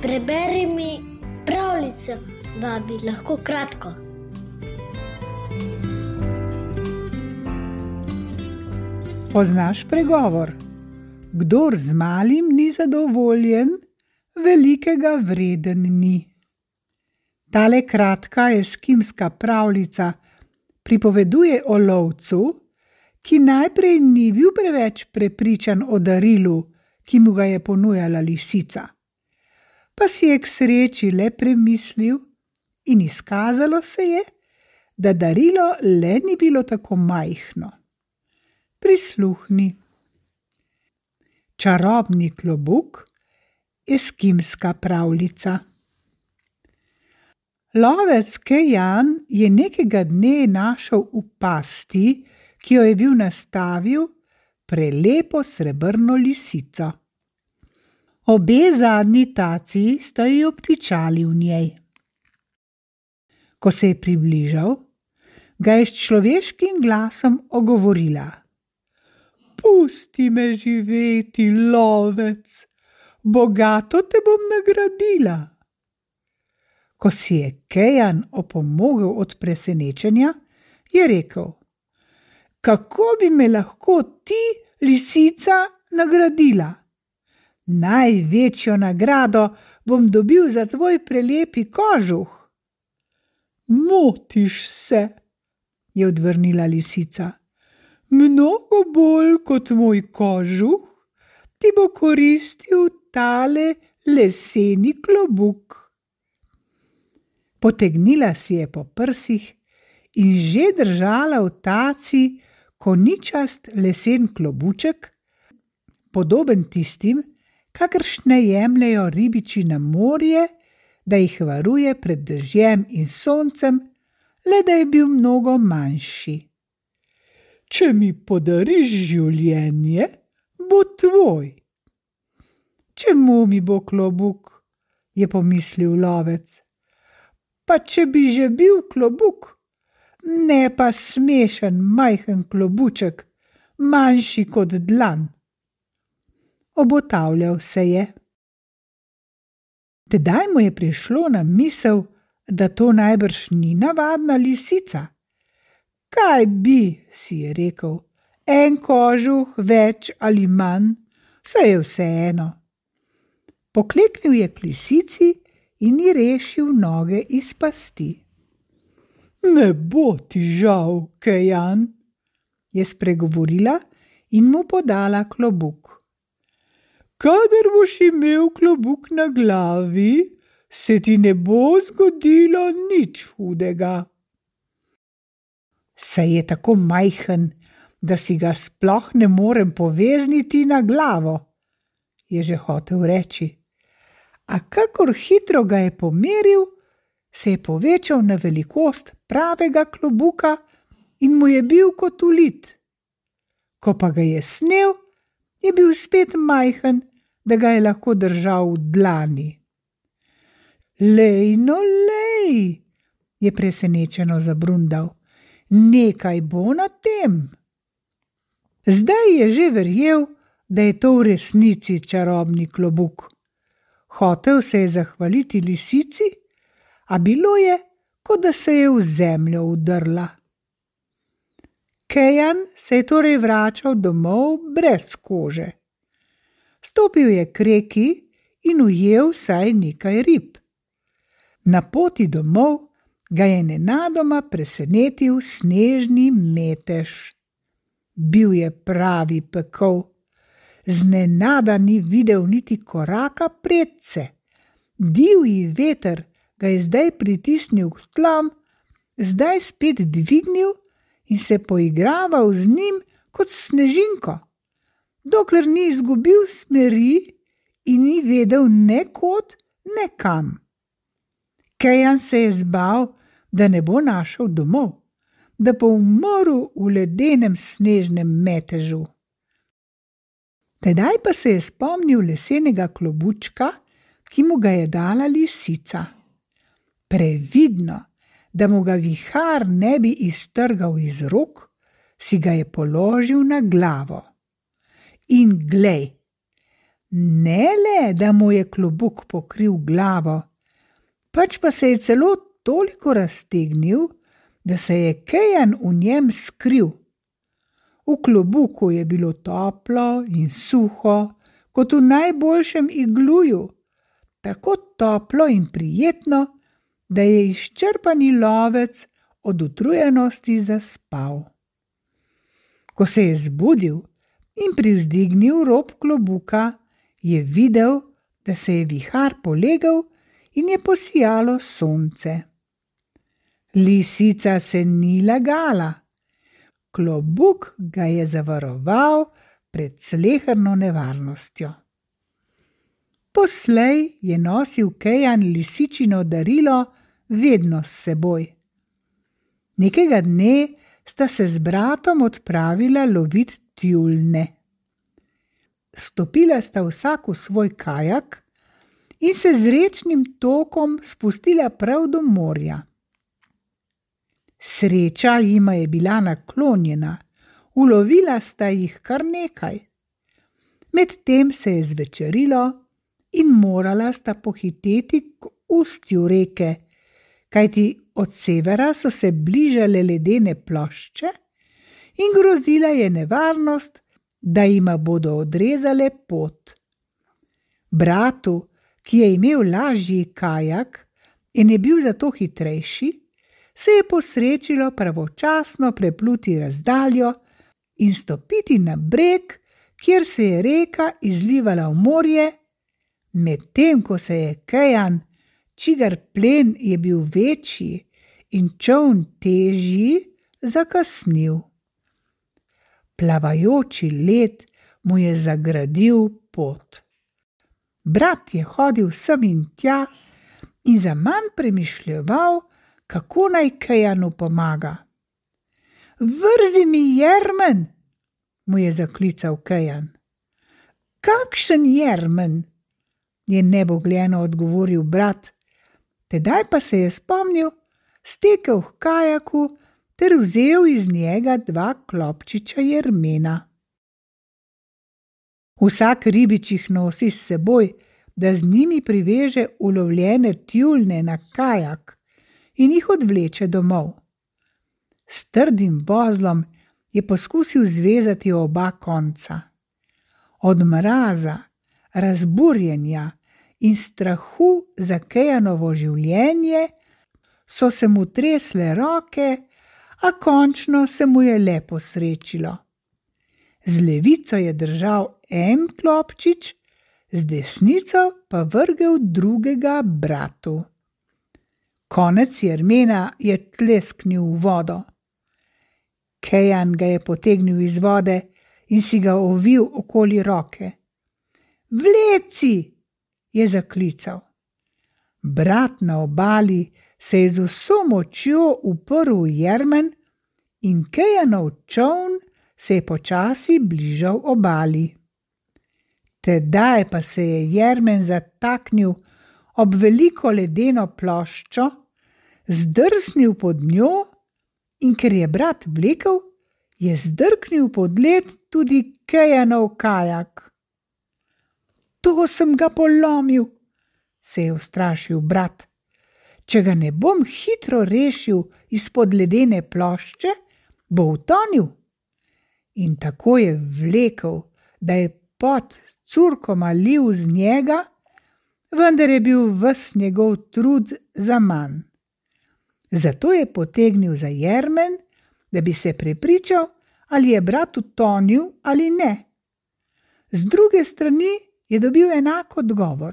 Preberi mi pravljico, babi, lahko kratko. Poznaš pregovor? Kdor z malim ni zadovoljen, velikega vreden ni. Tale kratka eskimska pravljica pripoveduje o lovcu, ki najprej ni bil preveč prepričan o darilu, ki mu ga je ponujala lisica. Pa si je k sreči le premislil in izkazalo se je, da darilo le ni bilo tako majhno. Prisluhni. Čarobni klobuk, eskimska pravljica. Lovec Kejan je nekega dne našel v pasti, ki jo je bil nastavil, prelepo srebrno lisico. Obe zadnji taci sta ji obtičali v njej. Ko se je približal, ga je s človeškim glasom ogovorila: Pusti me živeti, lovec, bogato te bom nagradila. Ko si je Kejan opomogel od presenečenja, je rekel: Kako bi me lahko ti, lisica, nagradila? Največjo nagrado bom dobil za tvoj prelepi kožuh. Motiš se, je odvrnila lisica. Mnogo bolj kot moj kožuh ti bo koristil tale leseni klobuk. Potegnila si je po prsih in že držala v taci koničast lesen klobuček, podoben tistim, kakršne jemljejo ribiči na morje, da jih varuje pred dežjem in soncem, le da je bil mnogo manjši. Če mi podariš življenje, bo tvoj. Čemu mi bo klobuk, je pomislil lovec. Pa če bi že bil klobuk, ne pa smešen majhen klobuček, manjši kot dlan. Obotavljal se je. Tedaj mu je prišlo na misel, da to najbrž ni navadna lisica. Kaj bi, si je rekel, en kožuh več ali manj, saj je vseeno. Pokleknil je k lisici in ji rešil noge iz pasti. Ne bo ti žal, Kejan, je spregovorila in mu podala klobuk. Kadar boš imel klobuk na glavi, se ti ne bo zgodilo nič hudega. Saj je tako majhen, da si ga sploh ne morem povezniti na glavo, je že hotel reči. A kakor hitro ga je pomeril, se je povečal na velikost pravega klobuka in mu je bil kot ulit. Ko pa ga je snel, je bil spet majhen, da ga je lahko držal v dlani. Lej, no lej, je presenečeno zabrundal. Nekaj bo na tem. Zdaj je že verjel, da je to v resnici čarobni klobuk. Hotel se je zahvaliti lisici, a bilo je, kot da se je v zemljo udrla. Kejan se je torej vračal domov brez kože. Stopil je k reki in ujel vsaj nekaj rib. Na poti domov ga je nenadoma presenetil snežni metež. Bil je pravi pekel. Znenada ni videl niti koraka predse. Divji veter ga je zdaj pritisnil k tlom, zdaj spet dvignil in se poigraval z njim kot snežinko, dokler ni izgubil smeri in ni vedel ne kod, ne kam. Kejan se je zbal, da ne bo našel domov, da bo umrl v ledenem snežnem metežu. Tedaj pa se je spomnil lesenega klobučka, ki mu ga je dala lisica. Previdno, da mu ga vihar ne bi iztrgal iz rok, si ga je položil na glavo. In glej, Ne le, da mu je klobuk pokril glavo, pač pa se je celo toliko raztegnil, da se je Kajan v njem skril. V klobuku je bilo toplo in suho, kot v najboljšem igluju, tako toplo in prijetno, da je izčrpani lovec od utrujenosti zaspal. Ko se je zbudil in privzdignil rob klobuka, je videl, da se je vihar polegel in je posijalo sonce. Lisica se ni lagala. Klobuk ga je zavaroval pred sleherno nevarnostjo. Poslej je nosil Kajan lisičino darilo vedno s seboj. Nekega dne sta se z bratom odpravila lovit tjulnje. Stopila sta vsak v svoj kajak in se z rečnim tokom spustila prav do morja. Sreča jima je bila naklonjena, ulovila sta jih kar nekaj. Medtem se je zvečerilo in morala sta pohiteti k ustju reke, kajti od severa so se bližale ledene plošče in grozila je nevarnost, da jima bodo odrezale pot. Bratu, ki je imel lažji kajak in je bil zato hitrejši, se je posrečilo pravočasno prepluti razdaljo in stopiti na breg, kjer se je reka izlivala v morje, medtem ko se je Kajan, čigar plen je bil večji in čoln težji, zakasnil. Plavajoči led mu je zagradil pot. Brat je hodil sem in tja in zaman premišljeval, kako naj Kajanu pomaga. Vrzi mi jermen, mu je zaklical Kajan. Kakšen jermen, je nebogljeno odgovoril brat, tedaj pa se je spomnil, stekel k kajaku ter vzel iz njega 2 klobčiča jermena. Vsak ribič jih nosi s seboj, da z njimi priveže ulovljene tjulnje na kajak in jih odvleče domov. S trdim vozlom je poskusil zvezati oba konca. Od mraza, razburjenja in strahu za Kajanovo življenje so se mu tresle roke, a končno se mu je le posrečilo. Z levico je držal en klobčič, z desnico pa vrgel drugega bratu. Konec jermena je tlesknil v vodo. Kajan ga je potegnil iz vode in si ga ovil okoli roke. Vleci, je zaklical. Brat na obali se je z vso močjo uprl v jermen in Kajanov čoln se je počasi bližal obali. Tedaj pa se je jermen zataknil ob veliko ledeno ploščo, zdrsnil pod njo in ker je brat vlekel, je zdrknil pod led tudi Kajanov kajak. To sem ga polomil, se je ustrašil brat. Če ga ne bom hitro rešil izpod ledene plošče, bo utonil. In tako je vlekel, da je pot curkoma lil z njega, vendar je bil ves njegov trud zaman. Zato je potegnil za jermen, da bi se prepričal, ali je brat utonil ali ne. Z druge strani je dobil enak odgovor.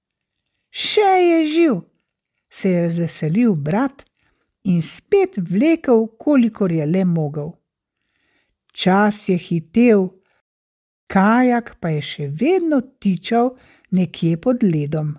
Še je živ, se je razveselil brat in spet vlekel, kolikor je le mogel. Čas je hitel, kajak pa je še vedno tičal nekje pod ledom.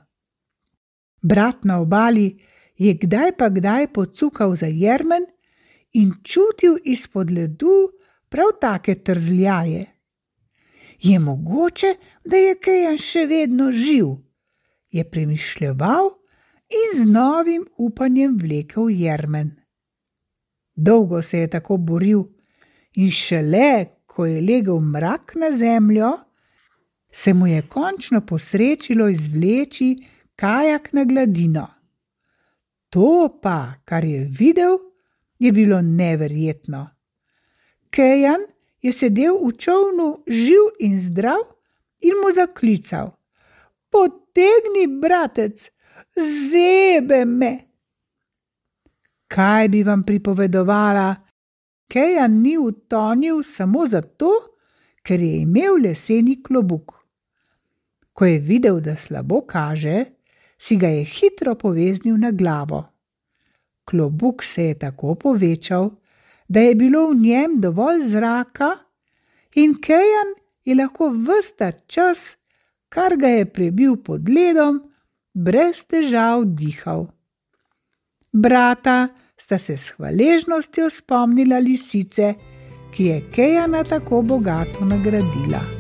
Brat na obali je kdaj pa kdaj pocukal za jermen in čutil izpod ledu prav take trzljaje. Je mogoče, da je Kajan še vedno živ, je premišljeval in z novim upanjem vlekel jermen. Dolgo se je tako boril in šele, ko je legel mrak na zemljo, se mu je končno posrečilo izvleči kajak na gladino. To pa, kar je videl, je bilo neverjetno. Kejan je sedel v čolnu živ in zdrav in mu zaklical: "Potegni, bratec, zebe me." Kaj bi vam pripovedovala? Kejan ni utonil samo zato, ker je imel leseni klobuk. Ko je videl, da slabo kaže, si ga je hitro poveznil na glavo. Klobuk se je tako povečal, da je bilo v njem dovolj zraka in Kejan je lahko ves ta čas, kar ga je prebil pod ledom, brez težav dihal. Brata sta se s hvaležnostjo spomnila lisice, ki je Kejana tako bogato nagradila.